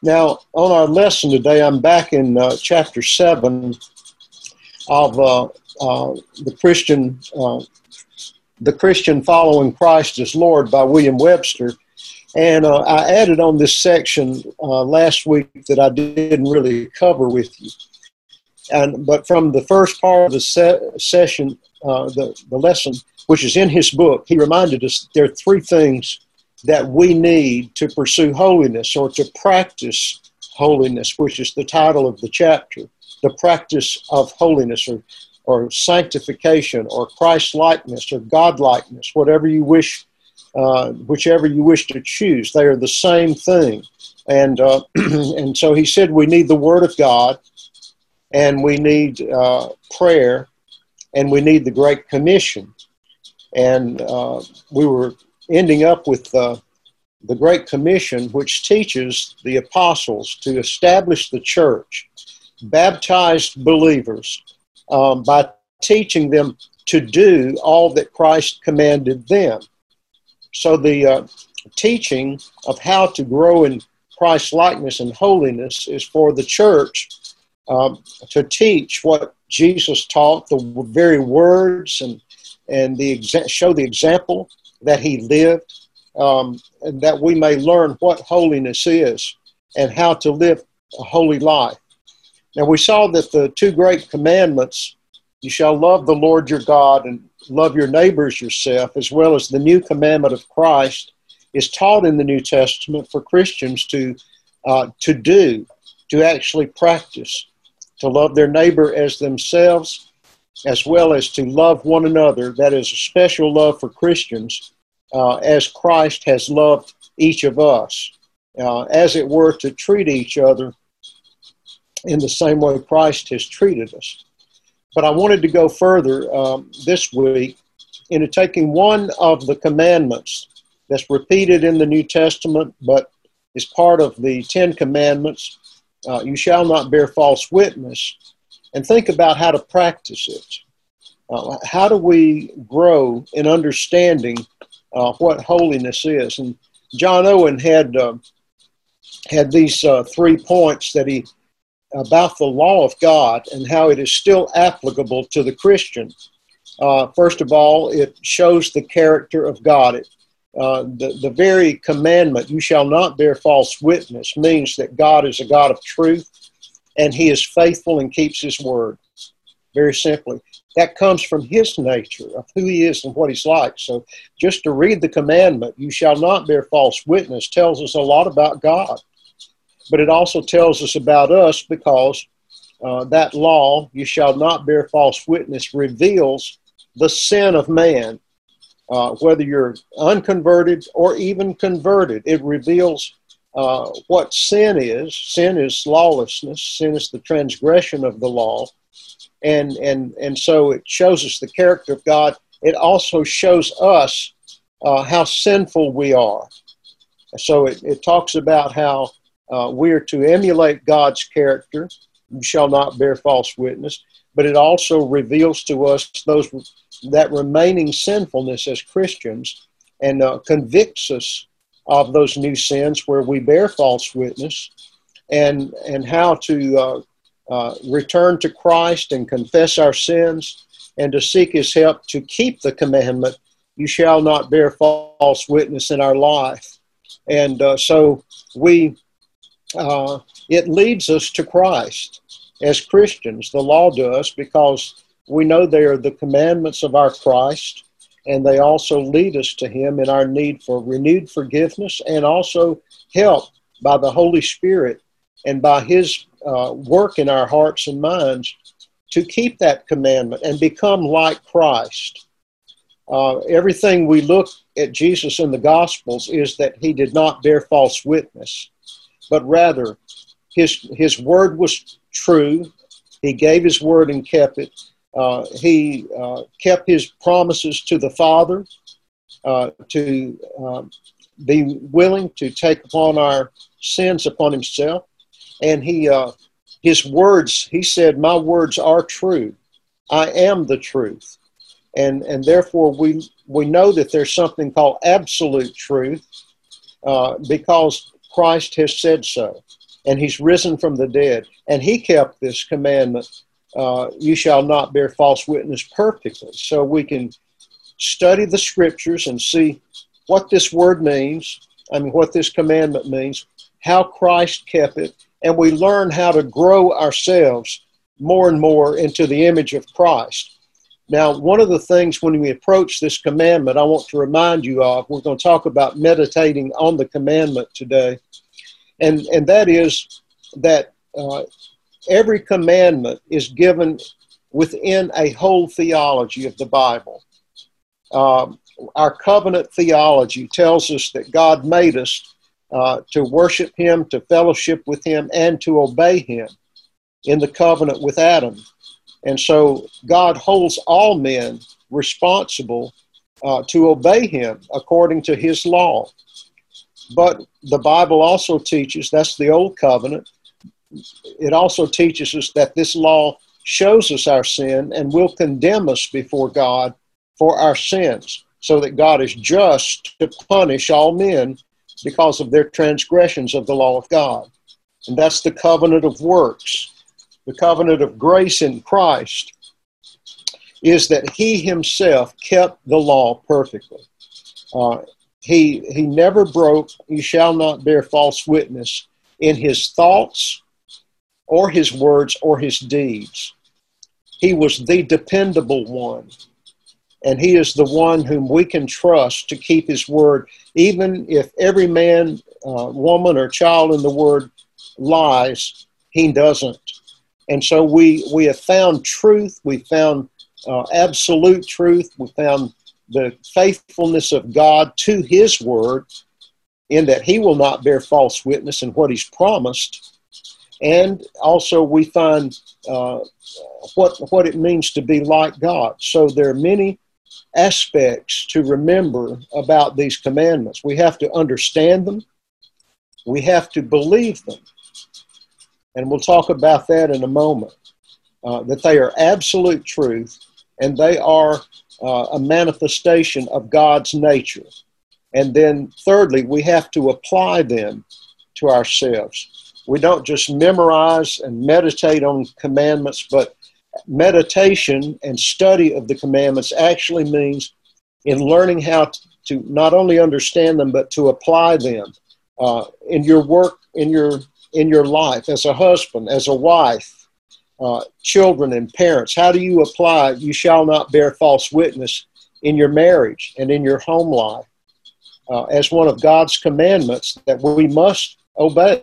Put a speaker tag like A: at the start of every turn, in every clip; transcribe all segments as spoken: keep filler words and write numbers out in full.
A: Now, on our lesson today, I'm back in uh, chapter seven of uh, uh, the Christian, uh, the Christian Following Christ as Lord by William Webster, and uh, I added on this section uh, last week that I didn't really cover with you. And but from the first part of the se- session, uh, the the lesson, which is in his book, he reminded us that there are three things that we need to pursue holiness or to practice holiness, which is the title of the chapter, the practice of holiness or, or sanctification or Christ-likeness or God-likeness, whatever you wish, uh, whichever you wish to choose. They are the same thing. And, uh, and so he said we need the Word of God, and we need uh, prayer, and we need the Great Commission. And uh, we were ending up with uh, the Great Commission, which teaches the apostles to establish the church, baptized believers, um, by teaching them to do all that Christ commanded them. So the uh, teaching of how to grow in Christ-likeness and holiness is for the church um, to teach what Jesus taught, the very words and and the exa- show the example that he lived, um, and that we may learn what holiness is and how to live a holy life. Now we saw that the two great commandments, you shall love the Lord your God and love your neighbors yourself, as well as the new commandment of Christ, is taught in the New Testament for Christians to uh, to do, to actually practice, to love their neighbor as themselves, as well as to love one another. That is a special love for Christians, uh, as Christ has loved each of us, uh, as it were, to treat each other in the same way Christ has treated us. But I wanted to go further um, this week into taking one of the commandments that's repeated in the New Testament, but is part of the Ten Commandments, uh, you shall not bear false witness, and think about how to practice it. Uh, how do we grow in understanding uh, what holiness is? And John Owen had uh, had these uh, three points that he about the law of God and how it is still applicable to the Christian. Uh, first of all, it shows the character of God. It, uh, the, the very commandment, you shall not bear false witness, means that God is a God of truth, and he is faithful and keeps his word. Very simply. That comes from his nature, of who he is and what he's like. So just to read the commandment, you shall not bear false witness, tells us a lot about God. But it also tells us about us, because uh, that law, you shall not bear false witness, reveals the sin of man. Uh, whether you're unconverted or even converted, it reveals Uh, what sin is. Sin is lawlessness. Sin is the transgression of the law. And, and, and so it shows us the character of God. It also shows us uh, how sinful we are. So it, it talks about how uh, we are to emulate God's character. You shall not bear false witness. But it also reveals to us those that remaining sinfulness as Christians, and uh, convicts us of those new sins where we bear false witness, and and how to uh, uh, return to Christ and confess our sins, and to seek his help to keep the commandment, you shall not bear false witness, in our life. And uh, so we, uh, it leads us to Christ as Christians. The law does, because we know they are the commandments of our Christ, and they also lead us to him in our need for renewed forgiveness, and also help by the Holy Spirit and by his uh, work in our hearts and minds to keep that commandment and become like Christ. Uh, everything we look at Jesus in the Gospels is that he did not bear false witness, but rather his, his word was true. He gave his word and kept it. Uh, he uh, kept his promises to the Father, uh, to uh, be willing to take upon our sins upon himself. And he, uh, his words, he said, my words are true. I am the truth. And, and therefore we, we know that there's something called absolute truth, uh, because Christ has said so. and he's risen from the dead. And he kept this commandment, uh, you shall not bear false witness, perfectly. So we can study the scriptures and see what this word means, I mean, what this commandment means, how Christ kept it, and we learn how to grow ourselves more and more into the image of Christ. Now, one of the things when we approach this commandment, I want to remind you of, we're going to talk about meditating on the commandment today, and, and that is that uh, every commandment is given within a whole theology of the Bible. Um, our covenant theology tells us that God made us uh, to worship him, to fellowship with him, and to obey him in the covenant with Adam. And so God holds all men responsible uh, to obey him according to his law. But the Bible also teaches, that's the old covenant, it also teaches us that this law shows us our sin and will condemn us before God for our sins, so that God is just to punish all men because of their transgressions of the law of God. And that's the covenant of works. The covenant of grace in Christ is that he himself kept the law perfectly. Uh, he, he never broke, you shall not bear false witness in his thoughts or his words or his deeds. He was the dependable one. And he is the one whom we can trust to keep his word, even if every man, uh, woman, or child in the word lies, he doesn't. And so we, we have found truth, we found uh, absolute truth, we found the faithfulness of God to his word, in that he will not bear false witness in what he's promised. And also we find uh, what, what it means to be like God. So there are many aspects to remember about these commandments. We have to understand them. We have to believe them. And we'll talk about that in a moment, uh, that they are absolute truth, and they are uh, a manifestation of God's nature. And then thirdly, we have to apply them to ourselves. We don't just memorize and meditate on commandments, but meditation and study of the commandments actually means in learning how to not only understand them, but to apply them uh, in your work, in your in your life, as a husband, as a wife, uh, children and parents. How do you apply, you shall not bear false witness in your marriage and in your home life uh, as one of God's commandments that we must obey?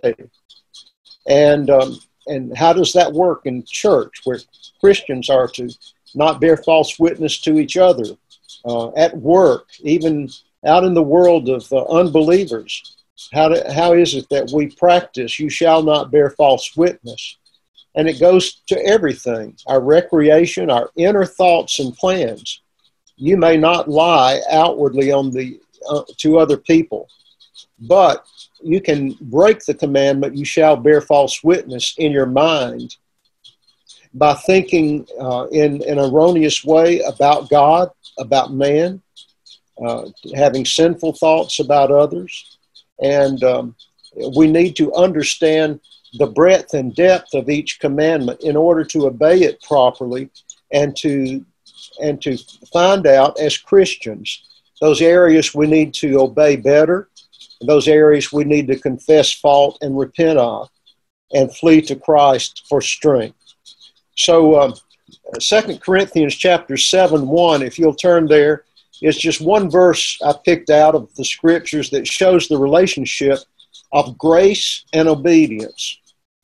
A: And um, and how does that work in church, where Christians are to not bear false witness to each other, uh, at work, even out in the world of uh, unbelievers? How, do, how is it that we practice, you shall not bear false witness? And it goes to everything, our recreation, our inner thoughts and plans. You may not lie outwardly on the uh, to other people, but you can break the commandment, you shall bear false witness, in your mind by thinking uh, in an erroneous way about God, about man, uh, having sinful thoughts about others. And um, we need to understand the breadth and depth of each commandment in order to obey it properly, and to and to find out as Christians those areas we need to obey better, those areas we need to confess fault and repent of, and flee to Christ for strength. So um, Second Corinthians chapter seven, one, if you'll turn there, is just one verse I picked out of the scriptures that shows the relationship of grace and obedience.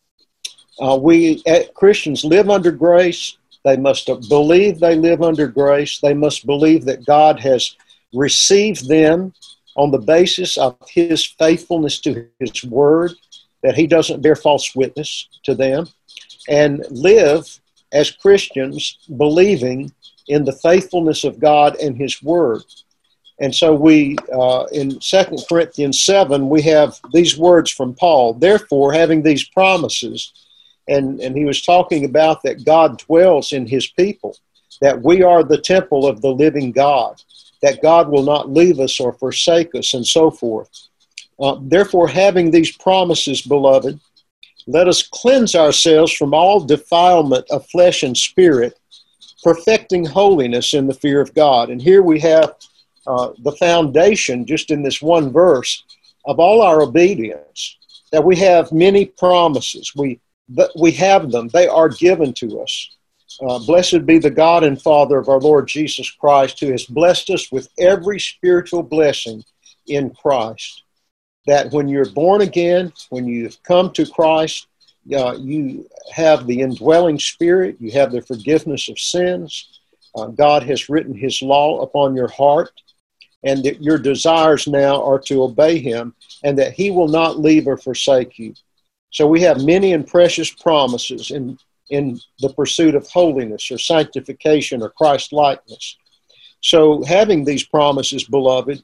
A: Uh, we at Christians live under grace. They must believe they live under grace. They must believe that God has received them on the basis of his faithfulness to his word, that he doesn't bear false witness to them, and live as Christians believing in the faithfulness of God and his word. And so we, uh, in Second Corinthians seven, we have these words from Paul. Therefore, having these promises, and, and he was talking about that God dwells in his people, that we are the temple of the living God, that God will not leave us or forsake us, and so forth. Uh, therefore, having these promises, beloved, Let us cleanse ourselves from all defilement of flesh and spirit, perfecting holiness in the fear of God. And here we have uh, the foundation, just in this one verse, of all our obedience, that we have many promises. We, but we have them. They are given to us. Uh, blessed be the God and Father of our Lord Jesus Christ, who has blessed us with every spiritual blessing in Christ. That when you're born again, when you've come to Christ, uh, you have the indwelling spirit, you have the forgiveness of sins. Uh, God has written his law upon your heart, and that your desires now are to obey him, and that he will not leave or forsake you. So we have many and precious promises in, in the pursuit of holiness or sanctification or Christ-likeness. So having these promises, beloved,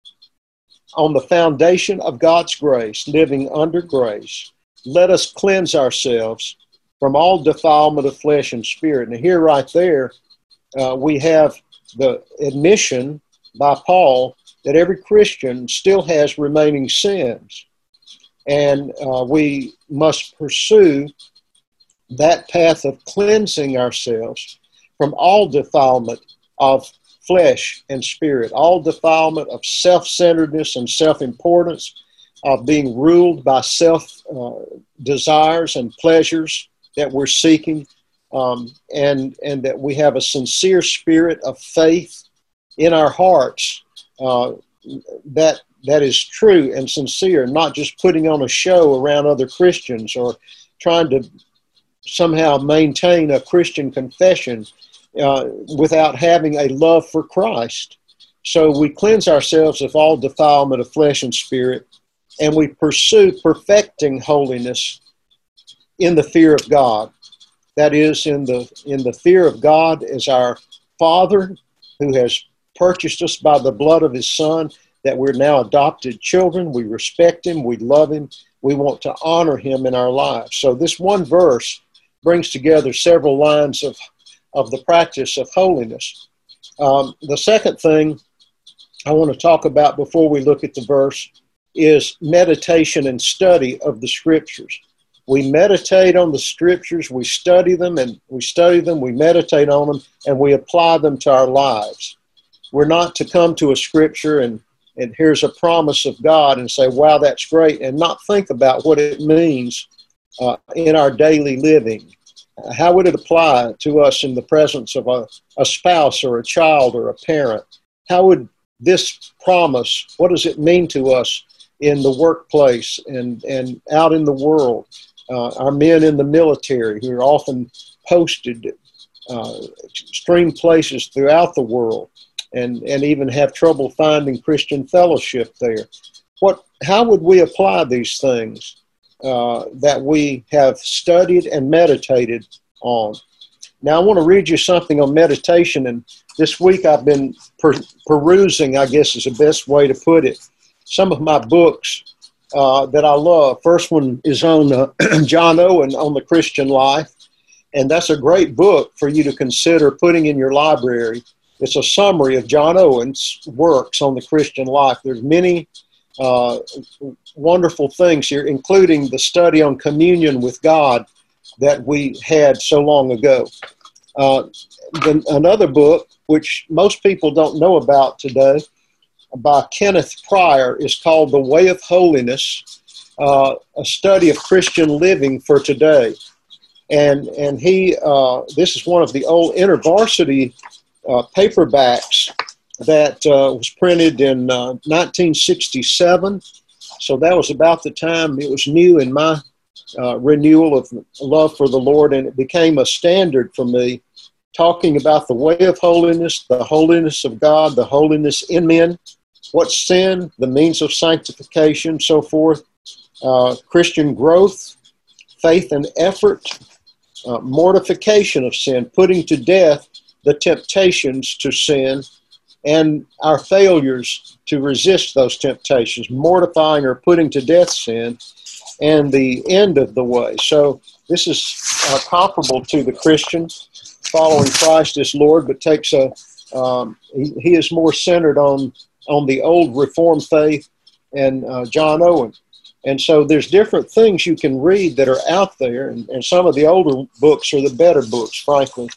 A: on the foundation of God's grace, living under grace, let us cleanse ourselves from all defilement of flesh and spirit. And here right there, uh, we have the admission by Paul that every Christian still has remaining sins. And uh, we must pursue that path of cleansing ourselves from all defilement of flesh and spirit, all defilement of self-centeredness and self-importance, of being ruled by self-desires uh, and pleasures that we're seeking, um, and, and that we have a sincere spirit of faith in our hearts uh, that that is true and sincere, not just putting on a show around other Christians or trying to somehow maintain a Christian confession uh, without having a love for Christ. So we cleanse ourselves of all defilement of flesh and spirit, and we pursue perfecting holiness in the fear of God. That is, in the in the fear of God as our Father, who has purchased us by the blood of his Son, that we're now adopted children. We respect him. We love him. We want to honor him in our lives. So this one verse brings together several lines of, of the practice of holiness. Um, the second thing I want to talk about before we look at the verse is meditation and study of the Scriptures. We meditate on the Scriptures, we study them, and we study them, we meditate on them, and we apply them to our lives. We're not to come to a Scripture and, and here's a promise of God and say, wow, that's great, and not think about what it means uh, in our daily living. Uh, how would it apply to us in the presence of a, a spouse or a child or a parent? How would this promise, what does it mean to us in the workplace and, and out in the world? Uh, our men in the military who are often posted uh, extreme places throughout the world and, and even have trouble finding Christian fellowship there. What? How would we apply these things uh, that we have studied and meditated on? Now, I want to read you something on meditation, and this week I've been per- perusing, I guess is the best way to put it, some of my books uh, that I love. First one is on uh, John Owen on the Christian life, and that's a great book for you to consider putting in your library. It's a summary of John Owen's works on the Christian life. There's many uh, wonderful things here, including the study on communion with God that we had so long ago. Uh, the, another book, which most people don't know about today, by Kenneth Pryor, is called The Way of Holiness, uh, a study of Christian living for today. And and he, uh, this is one of the old InterVarsity uh, paperbacks that uh, was printed in uh, nineteen sixty-seven. So that was about the time it was new in my uh, renewal of love for the Lord, and it became a standard for me, talking about the way of holiness, the holiness of God, the holiness in men, what's sin, the means of sanctification, so forth, uh, Christian growth, faith and effort, uh, mortification of sin, putting to death the temptations to sin, and our failures to resist those temptations, mortifying or putting to death sin, and the end of the way. So this is uh, comparable to the Christian following Christ as Lord, but takes a um, he, he is more centered on on the old Reformed faith and uh, John Owen. And so there's different things you can read that are out there, and, and some of the older books are the better books, frankly.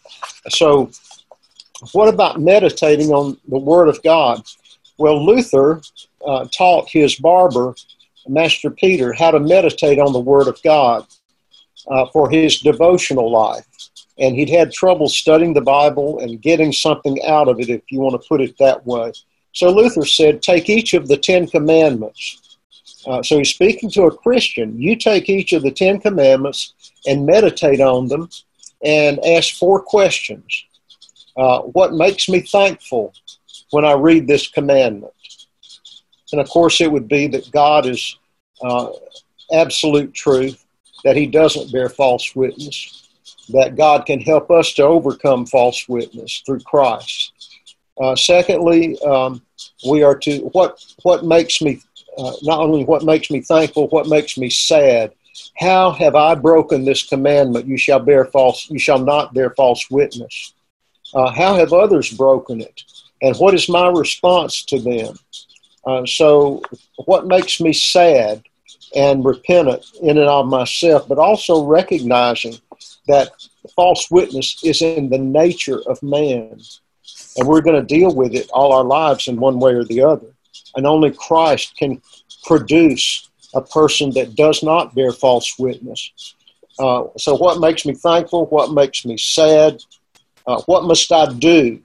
A: So what about meditating on the Word of God? Well, Luther uh, taught his barber, Master Peter, how to meditate on the Word of God uh, for his devotional life. And he'd had trouble studying the Bible and getting something out of it, if you want to put it that way. So Luther said, take each of the Ten Commandments. Uh, so he's speaking to a Christian. You take each of the Ten Commandments and meditate on them and ask four questions. Uh, what makes me thankful when I read this commandment? And of course it would be that God is uh, absolute truth, that he doesn't bear false witness, that God can help us to overcome false witness through Christ. Uh, secondly, um, we are to, what, what makes me, uh, not only what makes me thankful, what makes me sad. How have I broken this commandment? You shall bear false, you shall not bear false witness. Uh, how have others broken it? And what is my response to them? Uh, so what makes me sad and repentant in and of myself, but also recognizing that false witness is in the nature of man. And we're going to deal with it all our lives in one way or the other. And only Christ can produce a person that does not bear false witness. Uh, so what makes me thankful? What makes me sad? Uh, what must I do?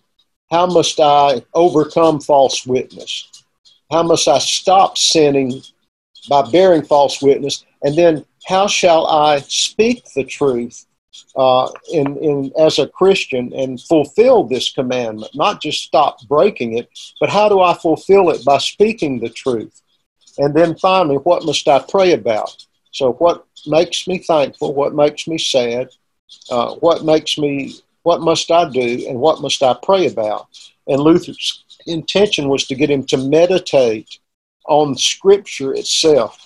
A: How must I overcome false witness? How must I stop sinning by bearing false witness? And then how shall I speak the truth uh, in, in as a Christian and fulfill this commandment? Not just stop breaking it, but how do I fulfill it by speaking the truth? And then finally, what must I pray about? So what makes me thankful? What makes me sad? Uh, what makes me, what must I do? And what must I pray about? And Luther's intention was to get him to meditate on Scripture itself,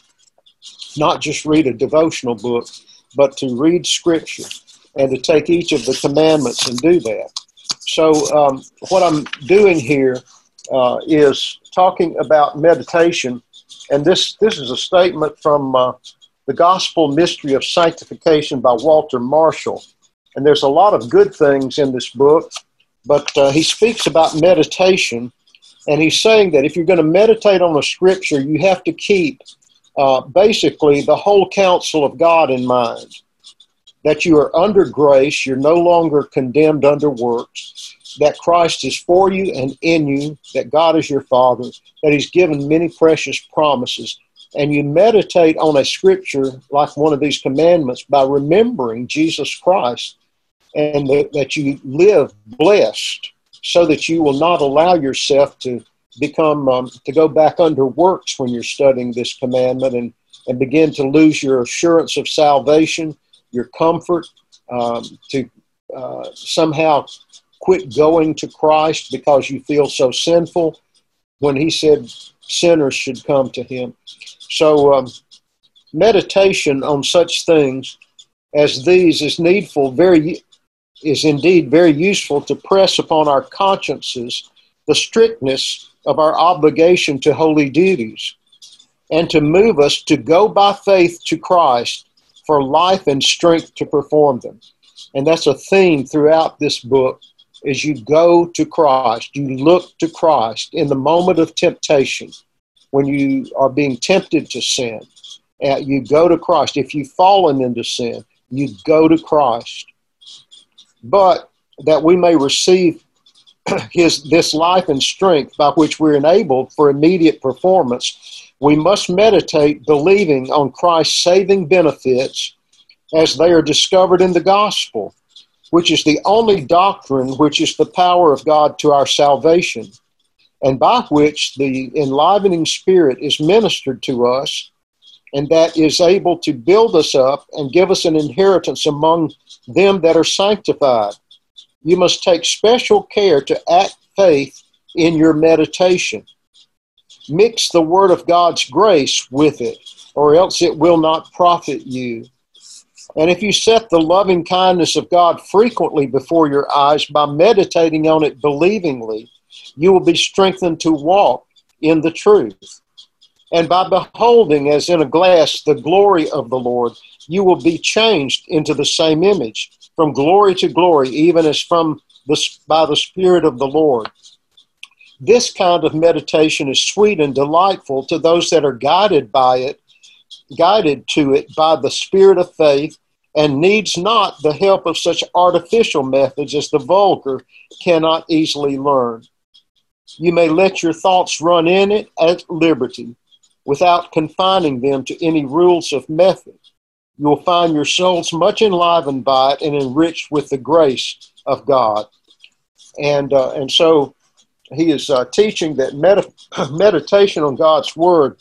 A: not just read a devotional book, but to read Scripture and to take each of the commandments and do that. So um, what I'm doing here uh, is talking about meditation, and this, this is a statement from uh, The Gospel Mystery of Sanctification by Walter Marshall. And there's a lot of good things in this book, but uh, he speaks about meditation, and he's saying that if you're going to meditate on a Scripture, you have to keep uh, basically the whole counsel of God in mind, that you are under grace, you're no longer condemned under works, that Christ is for you and in you, that God is your Father, that he's given many precious promises, and you meditate on a Scripture like one of these commandments by remembering Jesus Christ, and that, that you live blessed so that you will not allow yourself to become, um, to go back under works when you're studying this commandment and, and begin to lose your assurance of salvation, your comfort, um, to uh, somehow quit going to Christ because you feel so sinful when he said sinners should come to him. So um, meditation on such things as these is needful, very is indeed very useful to press upon our consciences the strictness of our obligation to holy duties, and to move us to go by faith to Christ for life and strength to perform them. And that's a theme throughout this book. As you go to Christ, you look to Christ in the moment of temptation, when you are being tempted to sin, uh, you go to Christ. If you've fallen into sin, you go to Christ. But that we may receive his this life and strength by which we're enabled for immediate performance, we must meditate believing on Christ's saving benefits as they are discovered in the gospel, which is the only doctrine which is the power of God to our salvation, and by which the enlivening Spirit is ministered to us, and that is able to build us up and give us an inheritance among them that are sanctified. You must take special care to act faith in your meditation. Mix the Word of God's grace with it, or else it will not profit you. And if you set the loving kindness of God frequently before your eyes by meditating on it believingly, you will be strengthened to walk in the truth. And by beholding as in a glass the glory of the Lord, you will be changed into the same image, from glory to glory, even as from the, by the Spirit of the Lord. This kind of meditation is sweet and delightful to those that are guided by it, guided to it by the Spirit of faith, and needs not the help of such artificial methods as the vulgar cannot easily learn. You may let your thoughts run in it at liberty, without confining them to any rules of method. You will find your souls much enlivened by it and enriched with the grace of God. And uh, and so he is uh, teaching that med- meditation on God's Word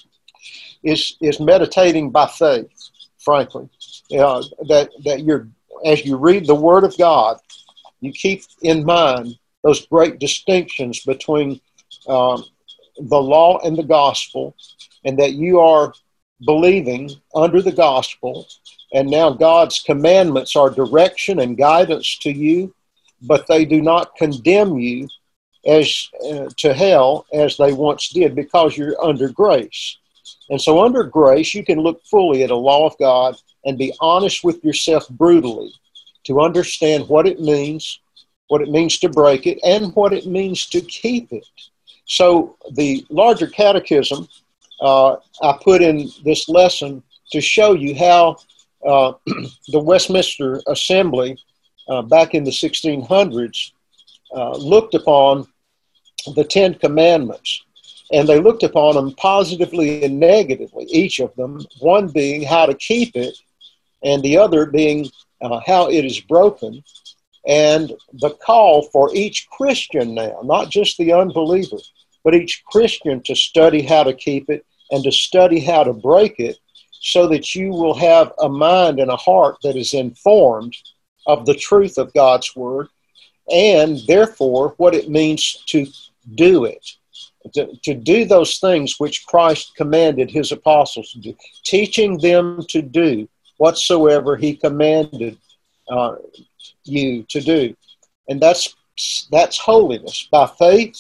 A: is is meditating by faith, frankly. Uh, that that you're as you read the Word of God, you keep in mind those great distinctions between um, the law and the gospel, and that you are believing under the gospel, and now God's commandments are direction and guidance to you, but they do not condemn you as uh, to hell as they once did, because you're under grace. And so under grace, you can look fully at a law of God and be honest with yourself brutally to understand what it means, what it means to break it, and what it means to keep it. So the larger catechism uh, I put in this lesson to show you how uh, the Westminster Assembly uh, back in the sixteen hundreds uh, looked upon the Ten Commandments. And they looked upon them positively and negatively, each of them, one being how to keep it, and the other being uh, how it is broken. And the call for each Christian now, not just the unbeliever, but each Christian to study how to keep it and to study how to break it, so that you will have a mind and a heart that is informed of the truth of God's Word, and therefore what it means to do it. To, to do those things which Christ commanded his apostles to do, teaching them to do whatsoever he commanded uh, you to do. And that's that's holiness. By faith,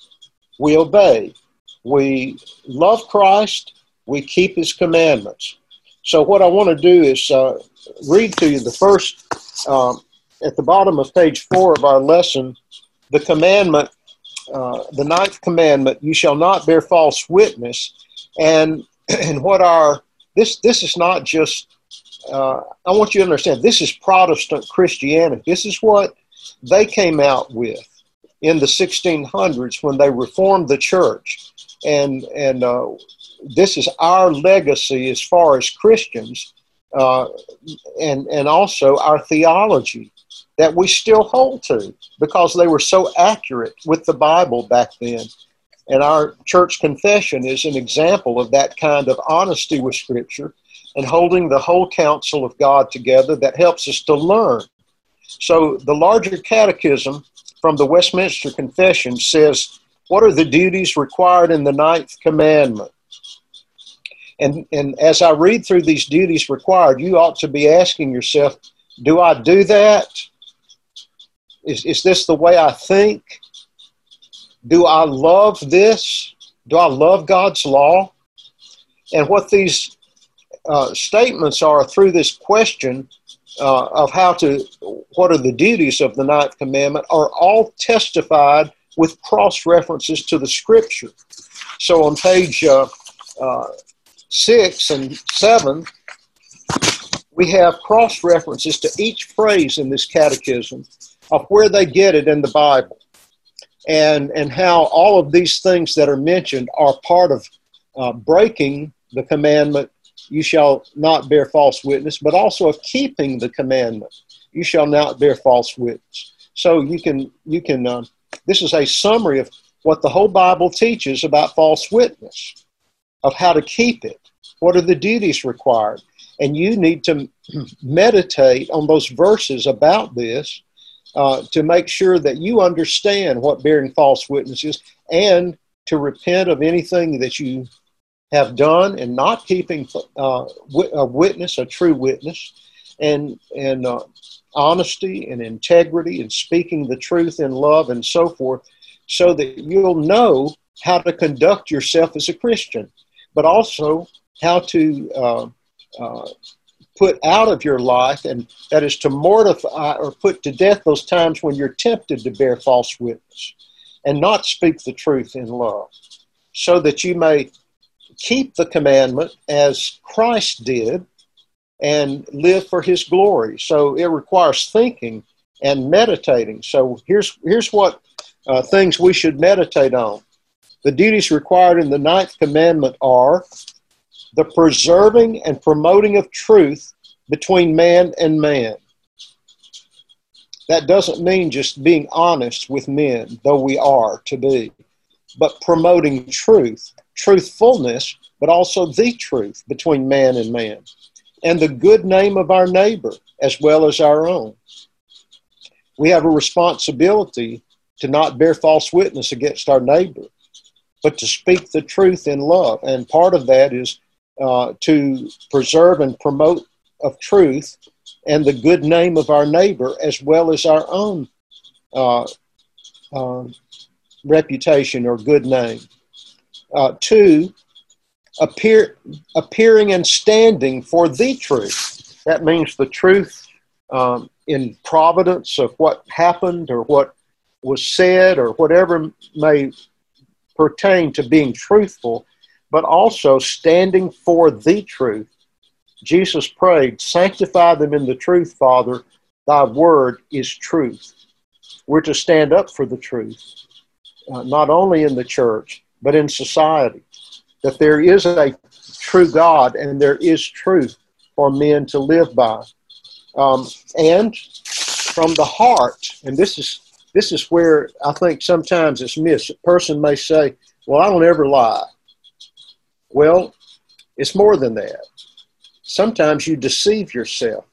A: we obey. We love Christ. We keep his commandments. So what I want to do is uh, read to you the first, um, at the bottom of page four of our lesson, the commandment, uh, the ninth commandment, you shall not bear false witness. And, and what our, this, this is not just, uh, I want you to understand, this is Protestant Christianity. This is what they came out with in the sixteen hundreds when they reformed the church. And, and uh, this is our legacy as far as Christians, uh, and, and also our theology that we still hold to, because they were so accurate with the Bible back then. And our church confession is an example of that kind of honesty with Scripture and holding the whole counsel of God together that helps us to learn. So the larger catechism from the Westminster Confession says, what are the duties required in the ninth commandment? And, and as I read through these duties required, you ought to be asking yourself, do I do that? Is, is this the way I think? Do I love this? Do I love God's law? And what these uh, statements are through this question uh, of how to, what are the duties of the ninth commandment, are all testified with cross-references to the Scripture. So on page uh, uh, six and seven, we have cross-references to each phrase in this catechism of where they get it in the Bible, and, and how all of these things that are mentioned are part of uh, breaking the commandment, you shall not bear false witness, but also of keeping the commandment, you shall not bear false witness. So you can, you can uh, this is a summary of what the whole Bible teaches about false witness, of how to keep it. What are the duties required? And you need to meditate on those verses about this uh, to make sure that you understand what bearing false witness is, and to repent of anything that you have done and not keeping uh, a witness, a true witness, and, and uh, honesty and integrity and speaking the truth in love and so forth, so that you'll know how to conduct yourself as a Christian. but also how to uh, uh, put out of your life, and that is to mortify or put to death those times when you're tempted to bear false witness and not speak the truth in love, so that you may keep the commandment as Christ did and live for his glory. So it requires thinking and meditating. So here's, here's what uh, things we should meditate on. The duties required in the ninth commandment are the preserving and promoting of truth between man and man. That doesn't mean just being honest with men, though we are to be, but promoting truth, truthfulness, but also the truth between man and man, and the good name of our neighbor as well as our own. We have a responsibility to not bear false witness against our neighbor, but to speak the truth in love. And part of that is uh, to preserve and promote of truth and the good name of our neighbor as well as our own uh, uh, reputation or good name. Uh, two, appear, appearing and standing for the truth. That means the truth um, in providence of what happened or what was said or whatever may pertain to being truthful, but also standing for the truth. Jesus prayed, "Sanctify them in the truth, Father. Thy word is truth." We're to stand up for the truth, uh, not only in the church, but in society, that there is a true God and there is truth for men to live by. Um, and from the heart, and this is this is where I think sometimes it's missed. A person may say, "Well, I don't ever lie." Well, it's more than that. Sometimes you deceive yourself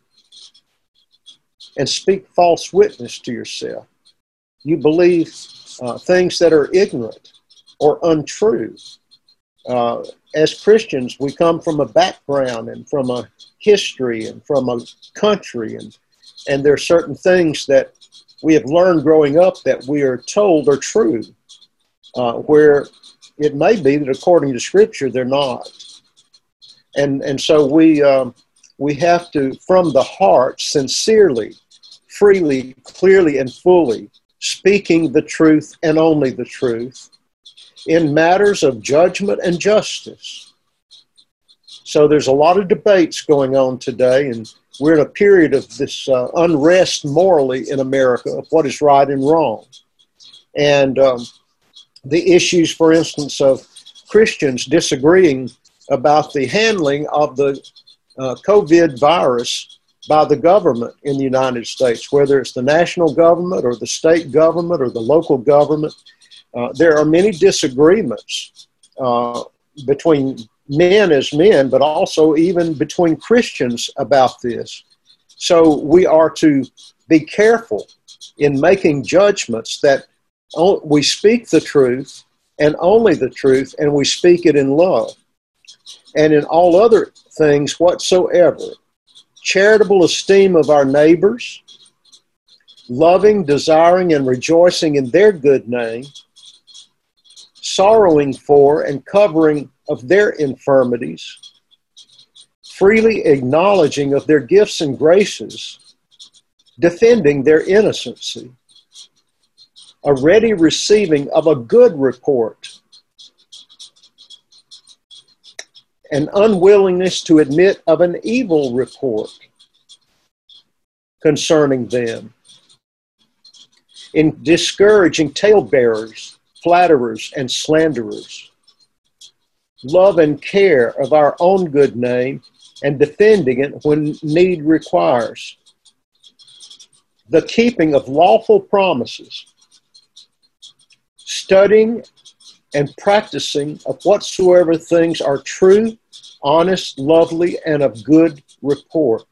A: and speak false witness to yourself. You believe uh, things that are ignorant or untrue. Uh, as Christians, we come from a background and from a history and from a country, and, and there are certain things that we have learned growing up that we are told are true, uh, where it may be that according to Scripture, they're not. And and so we um, we have to, from the heart, sincerely, freely, clearly, and fully, speaking the truth and only the truth in matters of judgment and justice. So there's a lot of debates going on today, and we're in a period of this uh, unrest morally in America of what is right and wrong. And um, the issues, for instance, of Christians disagreeing about the handling of the uh, COVID virus by the government in the United States, whether it's the national government or the state government or the local government. Uh, there are many disagreements uh, between men as men, but also even between Christians about this. So we are to be careful in making judgments that we speak the truth and only the truth, and we speak it in love. And in all other things whatsoever, charitable esteem of our neighbors, loving, desiring, and rejoicing in their good name, sorrowing for and covering of their infirmities, freely acknowledging of their gifts and graces, defending their innocency, a ready receiving of a good report, an unwillingness to admit of an evil report concerning them, in discouraging talebearers, flatterers, and slanderers, love and care of our own good name, and defending it when need requires, the keeping of lawful promises, studying and practicing of whatsoever things are true, honest, lovely, and of good report.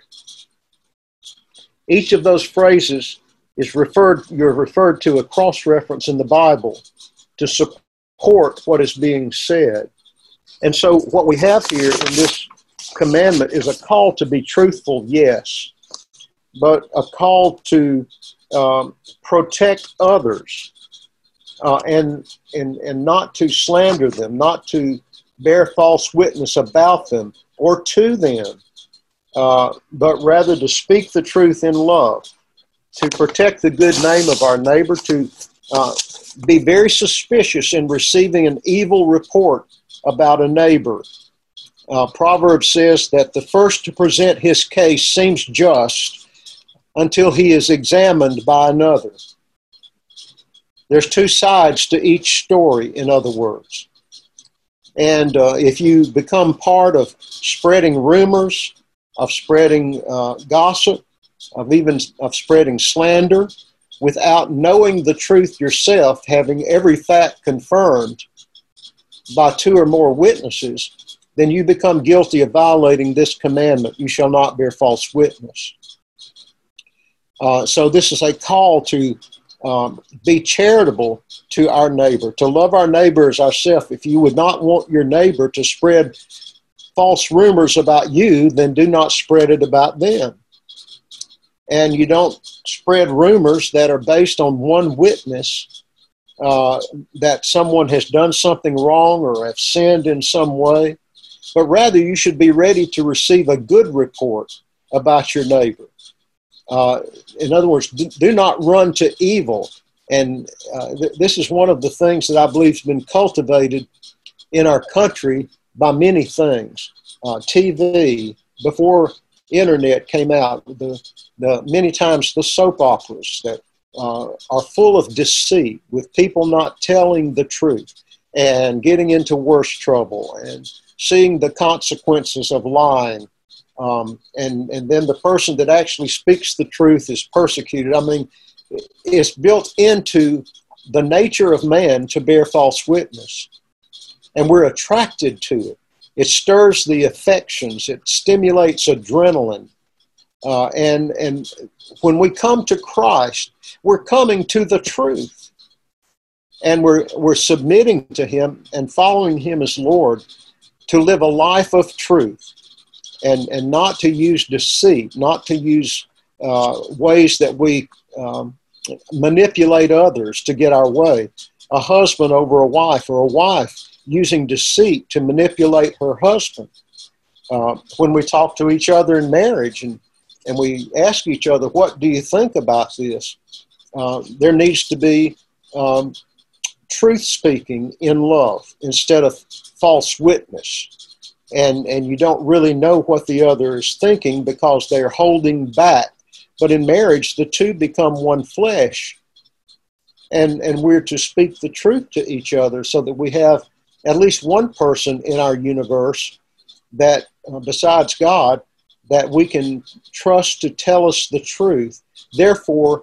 A: Each of those phrases is referred, you're referred to a cross-reference in the Bible to support what is being said. And so what we have here in this commandment is a call to be truthful, yes, but a call to um, protect others uh, and, and, and not to slander them, not to bear false witness about them or to them, uh, but rather to speak the truth in love, to protect the good name of our neighbor, to uh, be very suspicious in receiving an evil report about a neighbor. Uh, Proverbs says that the first to present his case seems just until he is examined by another. There's two sides to each story, in other words. And uh, if you become part of spreading rumors, of spreading uh, gossip, of even of spreading slander, without knowing the truth yourself, having every fact confirmed by two or more witnesses, then you become guilty of violating this commandment: you shall not bear false witness. Uh, so this is a call to um, be charitable to our neighbor, to love our neighbor as ourselves. If you would not want your neighbor to spread false rumors about you, then do not spread it about them. And you don't spread rumors that are based on one witness, uh, that someone has done something wrong or have sinned in some way, but rather you should be ready to receive a good report about your neighbor. Uh, in other words, do, do not run to evil. And uh, th- this is one of the things that I believe has been cultivated in our country by many things. Uh, T V, before internet came out, the, the many times the soap operas that uh, are full of deceit, with people not telling the truth and getting into worse trouble and seeing the consequences of lying. Um, and, and then the person that actually speaks the truth is persecuted. I mean, it's built into the nature of man to bear false witness. And we're attracted to it. It stirs the affections. It stimulates adrenaline. Uh, and, and when we come to Christ, we're coming to the truth. And we're, we're submitting to Him and following Him as Lord to live a life of truth. And, and not to use deceit, not to use uh, ways that we um, manipulate others to get our way. A husband over a wife, or a wife using deceit to manipulate her husband. Uh, when we talk to each other in marriage and, and we ask each other, what do you think about this? Uh, there needs to be um, truth speaking in love instead of false witness. And and you don't really know what the other is thinking because they're holding back. But in marriage, the two become one flesh. And, and we're to speak the truth to each other so that we have at least one person in our universe that, uh, besides God, that we can trust to tell us the truth. Therefore,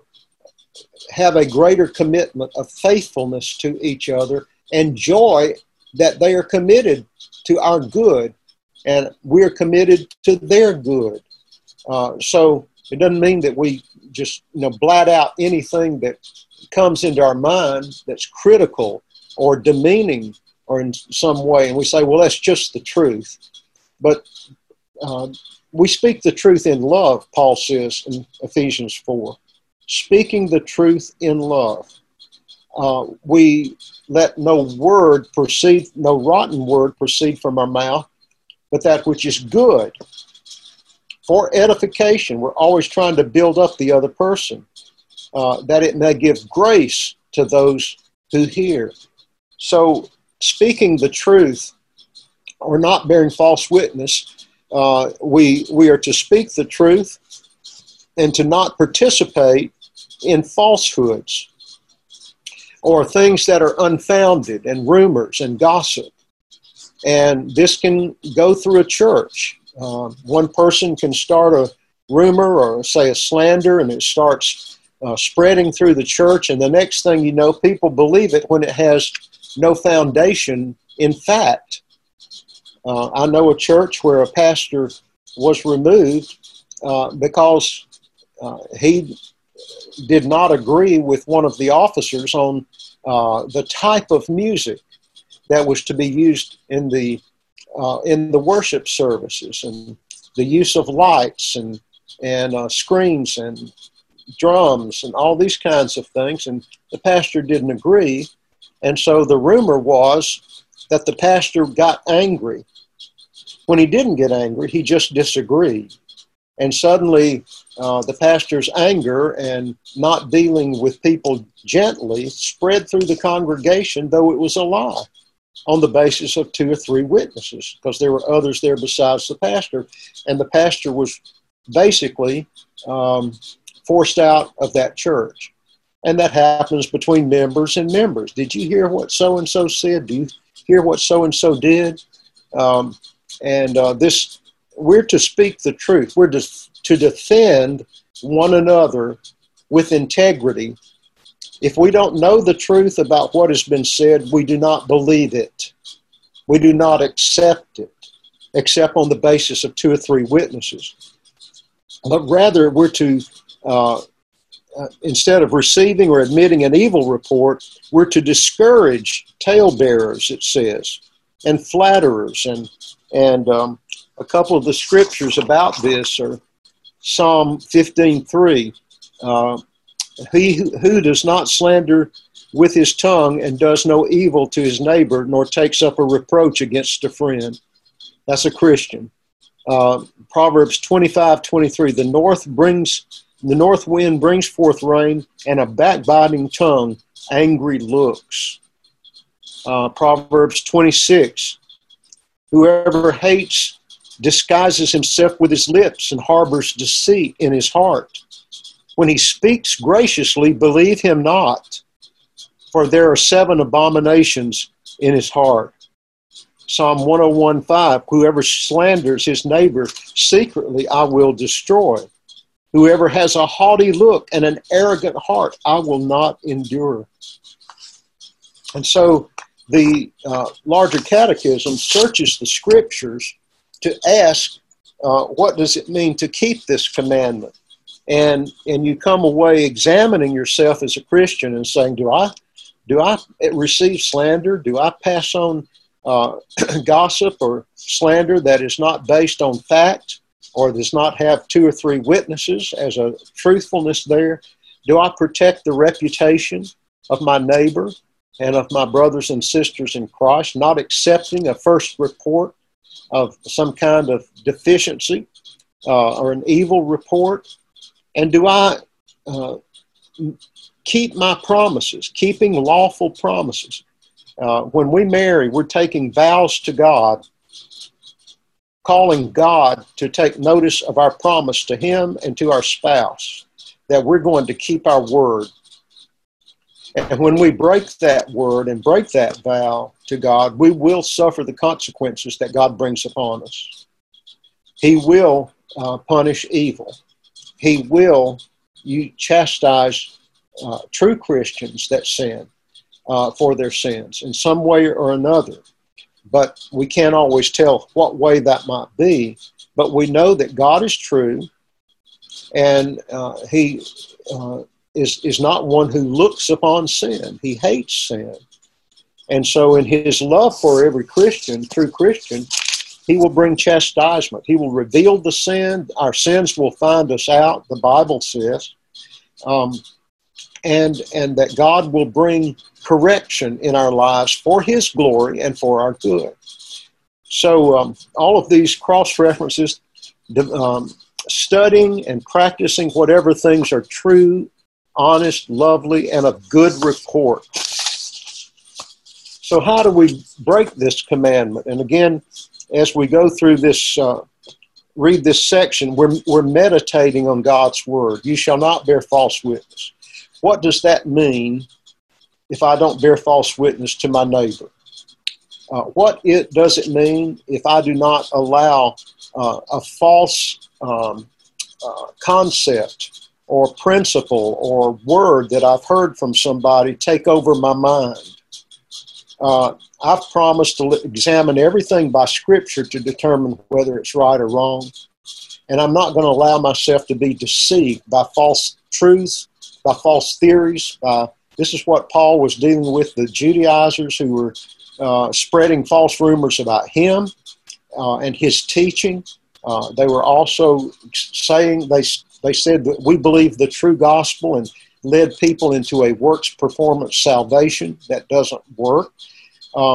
A: have a greater commitment of faithfulness to each other and joy that they are committed to our good, and we're committed to their good. Uh, so it doesn't mean that we just, you know, blat out anything that comes into our mind that's critical or demeaning or in some way, and we say, well, that's just the truth. But uh, we speak the truth in love, Paul says in Ephesians four. Speaking the truth in love. Uh, we let no word proceed, no rotten word proceed from our mouth, but that which is good for edification. We're always trying to build up the other person, uh, that it may give grace to those who hear. So speaking the truth or not bearing false witness, uh, we, we are to speak the truth and to not participate in falsehoods or things that are unfounded, and rumors and gossip. And this can go through a church. Uh, one person can start a rumor or, say, a slander, and it starts uh, spreading through the church. And the next thing you know, people believe it when it has no foundation in fact. Uh, I know a church where a pastor was removed uh, because uh, he did not agree with one of the officers on uh, the type of music that was to be used in the uh, in the worship services, and the use of lights and and uh, screens and drums and all these kinds of things. And the pastor didn't agree, and so the rumor was that the pastor got angry. When he didn't get angry, he just disagreed. And suddenly, uh, the pastor's anger and not dealing with people gently spread through the congregation, though it was a lie, on the basis of two or three witnesses, because there were others there besides the pastor. And the pastor was basically um, forced out of that church. And that happens between members and members. Did you hear what so-and-so said? Do you hear what so-and-so did? Um, and uh, this, we're to speak the truth. We're to, to defend one another with integrity. If we don't know the truth about what has been said, we do not believe it. We do not accept it, except on the basis of two or three witnesses. But rather, we're to, uh, uh, instead of receiving or admitting an evil report, we're to discourage talebearers, it says, and flatterers. And, and um, a couple of the scriptures about this are Psalm fifteen three. Uh, He who does not slander with his tongue and does no evil to his neighbor, nor takes up a reproach against a friend. That's a Christian. Uh, Proverbs twenty-five twenty-three. The north brings, the north wind brings forth rain, and a backbiting tongue, angry looks. Uh, Proverbs twenty-six. Whoever hates disguises himself with his lips and harbors deceit in his heart. When he speaks graciously, believe him not, for there are seven abominations in his heart. Psalm one oh one five, whoever slanders his neighbor secretly, I will destroy. Whoever has a haughty look and an arrogant heart, I will not endure. And so the uh, larger catechism searches the scriptures to ask, uh, what does it mean to keep this commandment? And and you come away examining yourself as a Christian and saying, do I do I receive slander? Do I pass on uh, gossip or slander that is not based on fact or does not have two or three witnesses as a truthfulness there? Do I protect the reputation of my neighbor and of my brothers and sisters in Christ, not accepting a first report of some kind of deficiency uh, or an evil report? And do I uh, keep my promises, keeping lawful promises? Uh, when we marry, we're taking vows to God, calling God to take notice of our promise to Him and to our spouse, that we're going to keep our word. And when we break that word and break that vow to God, we will suffer the consequences that God brings upon us. He will uh, punish evil. He will you chastise uh, true Christians that sin uh, for their sins in some way or another. But we can't always tell what way that might be. But we know that God is true, and uh, He uh, is, is not one who looks upon sin. He hates sin. And so in His love for every Christian, true Christian, He will bring chastisement. He will reveal the sin. Our sins will find us out, the Bible says. Um, and, and that God will bring correction in our lives for His glory and for our good. So um, all of these cross-references, um, studying and practicing whatever things are true, honest, lovely, and of good report. So how do we break this commandment? And again, as we go through this, uh, read this section, we're, we're meditating on God's word. You shall not bear false witness. What does that mean if I don't bear false witness to my neighbor? Uh, what it, does it mean if I do not allow uh, a false um, uh, concept or principle or word that I've heard from somebody take over my mind? Uh, I've promised to examine everything by Scripture to determine whether it's right or wrong. And I'm not going to allow myself to be deceived by false truths, by false theories. By, this is what Paul was dealing with, the Judaizers who were uh, spreading false rumors about him uh, and his teaching. Uh, they were also saying, they, they said that we believe the true gospel and led people into a works performance salvation that doesn't work. Um,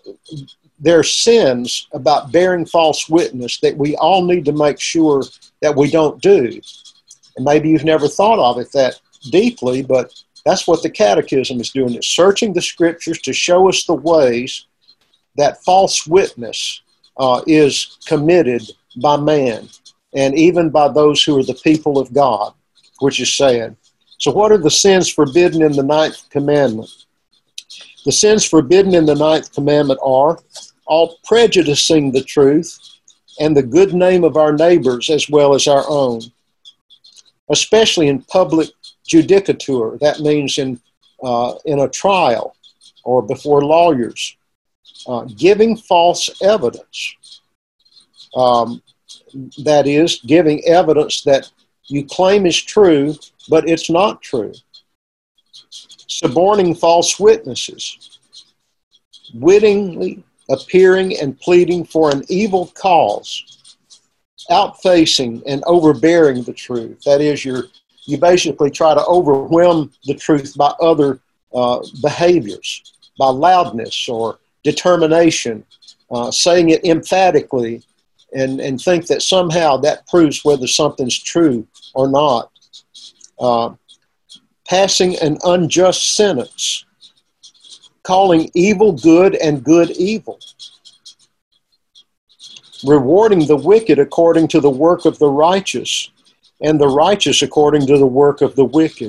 A: there are sins about bearing false witness that we all need to make sure that we don't do. And maybe you've never thought of it that deeply, but that's what the Catechism is doing. It's searching the Scriptures to show us the ways that false witness uh, is committed by man, and even by those who are the people of God, which is sad. So what are the sins forbidden in the ninth commandment? The sins forbidden in the ninth commandment are all prejudicing the truth and the good name of our neighbors as well as our own, especially in public judicature. That means in, uh, in a trial or before lawyers. Uh, giving false evidence. Um, that is, giving evidence that you claim is true, but it's not true. Suborning false witnesses. Wittingly appearing and pleading for an evil cause. Outfacing and overbearing the truth. That is, you're, you basically try to overwhelm the truth by other uh, behaviors, by loudness or determination, uh, saying it emphatically, and, and think that somehow that proves whether something's true or not. Uh, passing an unjust sentence, calling evil good and good evil, rewarding the wicked according to the work of the righteous, and the righteous according to the work of the wicked.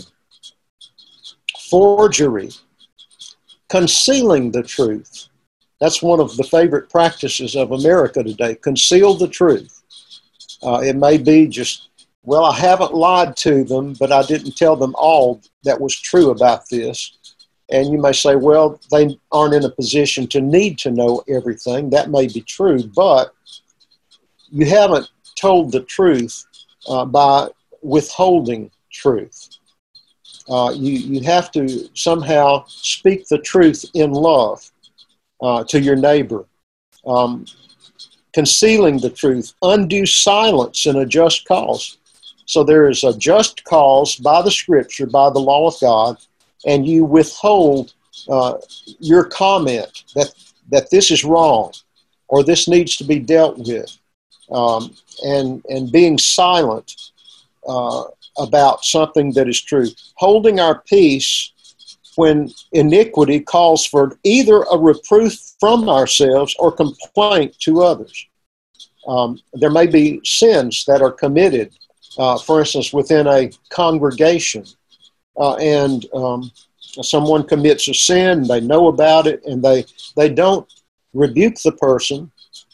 A: Forgery, concealing the truth. That's one of the favorite practices of America today. Conceal the truth. Uh, it may be just, well, I haven't lied to them, but I didn't tell them all that was true about this. And you may say, well, they aren't in a position to need to know everything. That may be true, but you haven't told the truth uh, by withholding truth. Uh, you, you have to somehow speak the truth in love. Uh, to your neighbor, um, concealing the truth, undue silence in a just cause. So there is a just cause by the Scripture, by the law of God, and you withhold uh, your comment that, that this is wrong or this needs to be dealt with, um, and, and being silent uh, about something that is true. Holding our peace when iniquity calls for either a reproof from ourselves or complaint to others. Um, there may be sins that are committed, uh, for instance, within a congregation, uh, and um, someone commits a sin, they know about it, and they, they don't rebuke the person,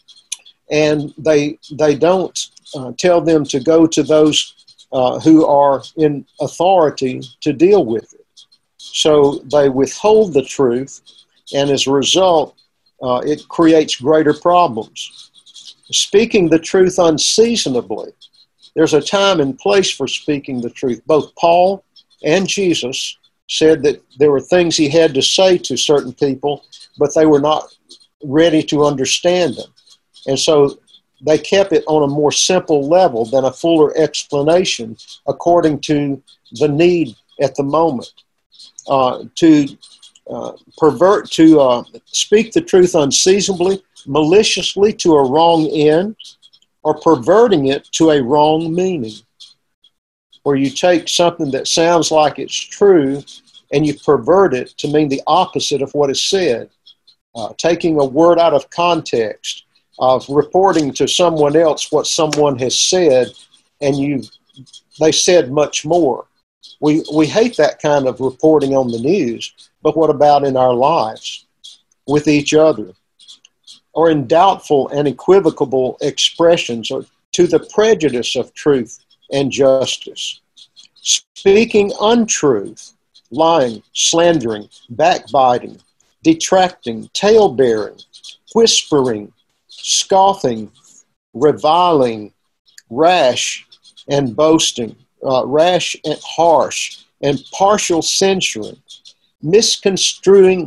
A: and they, they don't uh, tell them to go to those uh, who are in authority to deal with it. So they withhold the truth, and as a result, uh, it creates greater problems. Speaking the truth unseasonably. There's a time and place for speaking the truth. Both Paul and Jesus said that there were things he had to say to certain people, but they were not ready to understand them. And so they kept it on a more simple level than a fuller explanation according to the need at the moment. Uh, to uh, pervert, to uh, speak the truth unseasonably, maliciously to a wrong end, or perverting it to a wrong meaning, where you take something that sounds like it's true and you pervert it to mean the opposite of what is said, uh, taking a word out of context, of reporting to someone else what someone has said, and you they said much more. We we hate that kind of reporting on the news, but what about in our lives with each other? Or in doubtful and equivocal expressions, or to the prejudice of truth and justice. Speaking untruth, lying, slandering, backbiting, detracting, tale-bearing, whispering, scoffing, reviling, rash, and boasting. Uh, rash and harsh, and partial censuring, misconstruing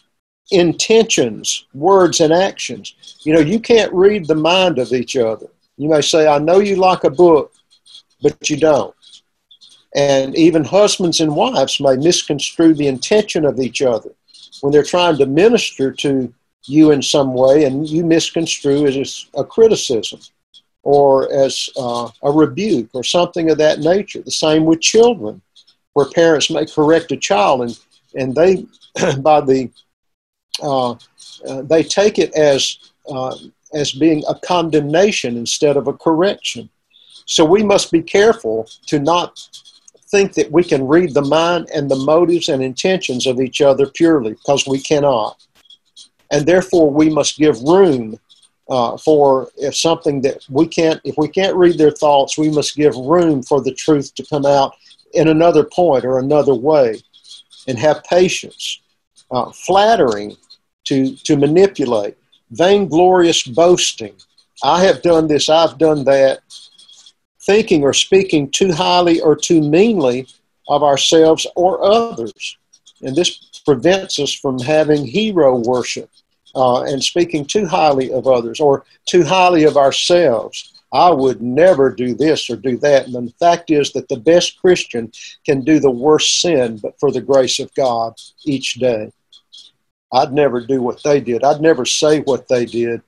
A: intentions, words, and actions. You know, you can't read the mind of each other. You may say, I know you like a book, but you don't. And even husbands and wives may misconstrue the intention of each other when they're trying to minister to you in some way and you misconstrue it as a criticism or as uh, a rebuke or something of that nature. The same with children, where parents may correct a child and, and they, by the, uh, uh, they take it as, uh, as being a condemnation instead of a correction. So we must be careful to not think that we can read the mind and the motives and intentions of each other purely, because we cannot. And therefore we must give room uh, for if something that we can't, if we can't read their thoughts, we must give room for the truth to come out in another point or another way, and have patience. Uh, flattering to, to manipulate, vainglorious boasting. I have done this, I've done that. Thinking or speaking too highly or too meanly of ourselves or others. And this prevents us from having hero worship uh, and speaking too highly of others or too highly of ourselves. I would never do this or do that. And the fact is that the best Christian can do the worst sin, but for the grace of God each day. I'd never do what they did. I'd never say what they did.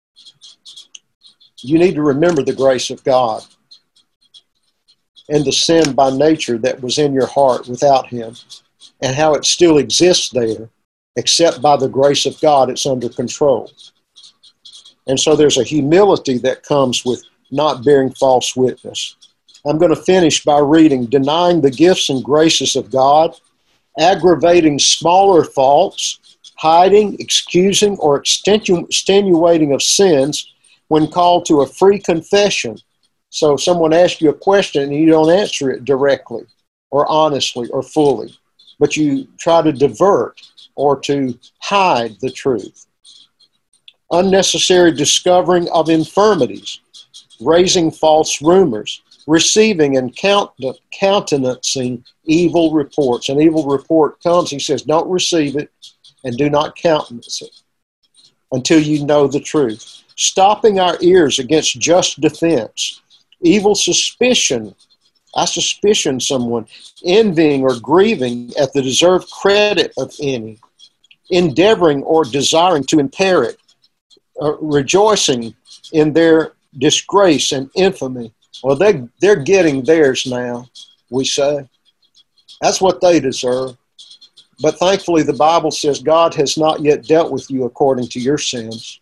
A: You need to remember the grace of God and the sin by nature that was in your heart without him, and how it still exists there, except by the grace of God it's under control. And so there's a humility that comes with not bearing false witness. I'm going to finish by reading, denying the gifts and graces of God, aggravating smaller faults, hiding, excusing, or extenu- extenuating of sins when called to a free confession. So if someone asks you a question and you don't answer it directly or honestly or fully, but you try to divert or to hide the truth. Unnecessary discovering of infirmities, raising false rumors, receiving and count- countenancing evil reports. An evil report comes, he says, don't receive it and do not countenance it until you know the truth. Stopping our ears against just defense. Evil suspicion, I suspicion someone, envying or grieving at the deserved credit of any, endeavoring or desiring to impair it, uh, rejoicing in their disgrace and infamy. Well, they, they're getting theirs now, we say. That's what they deserve. But thankfully, the Bible says God has not yet dealt with you according to your sins.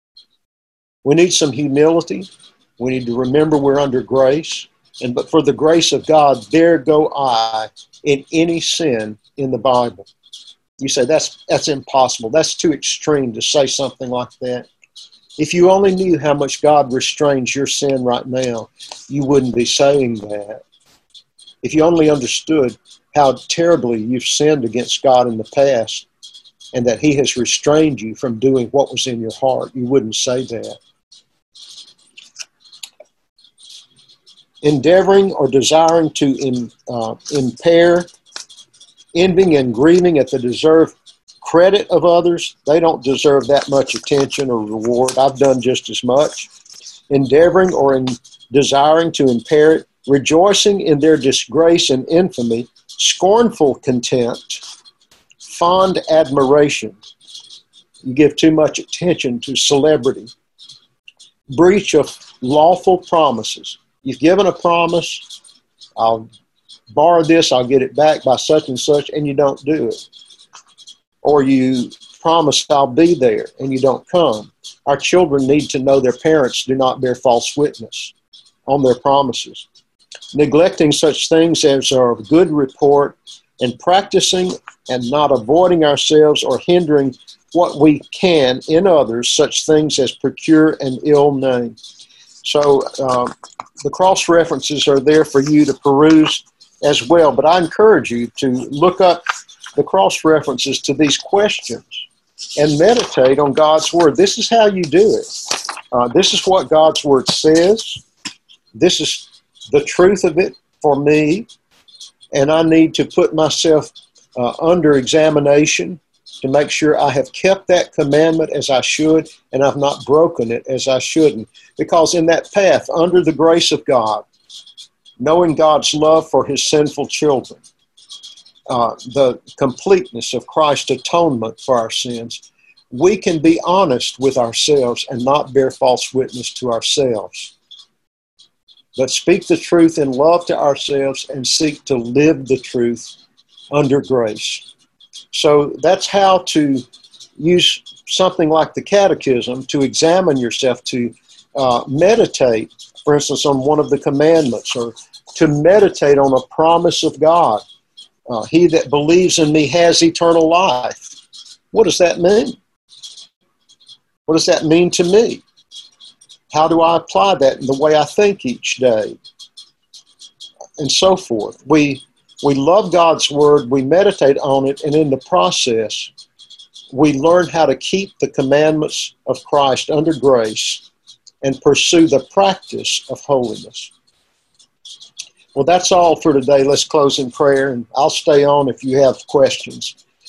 A: We need some humility. We need to remember we're under grace. And but for the grace of God, there go I in any sin in the Bible. You say, that's that's impossible. That's too extreme to say something like that. If you only knew how much God restrains your sin right now, you wouldn't be saying that. If you only understood how terribly you've sinned against God in the past and that he has restrained you from doing what was in your heart, you wouldn't say that. Endeavoring or desiring to in, uh, impair, envying and grieving at the deserved credit of others. They don't deserve that much attention or reward. I've done just as much. Endeavoring or in desiring to impair it, rejoicing in their disgrace and infamy, scornful contempt, fond admiration. You give too much attention to celebrity. Breach of lawful promises. You've given a promise, I'll borrow this, I'll get it back by such and such, and you don't do it. Or you promise I'll be there, and you don't come. Our children need to know their parents do not bear false witness on their promises. Neglecting such things as are of good report, and practicing and not avoiding ourselves or hindering what we can in others, such things as procure an ill name. So uh, the cross references are there for you to peruse as well. But I encourage you to look up the cross references to these questions and meditate on God's Word. This is how you do it. Uh, this is what God's Word says. This is the truth of it for me. And I need to put myself uh, under examination to make sure I have kept that commandment as I should and I've not broken it as I shouldn't. Because in that path, under the grace of God, knowing God's love for his sinful children, uh, the completeness of Christ's atonement for our sins, we can be honest with ourselves and not bear false witness to ourselves, but speak the truth in love to ourselves and seek to live the truth under grace. So that's how to use something like the catechism to examine yourself, to uh, meditate, for instance, on one of the commandments, or to meditate on a promise of God. Uh, he that believes in me has eternal life. What does that mean? What does that mean to me? How do I apply that in the way I think each day? And so forth. We, we love God's word, we meditate on it, and in the process, we learn how to keep the commandments of Christ under grace and pursue the practice of holiness. Well, that's all for today. Let's close in prayer, and I'll stay on if you have questions.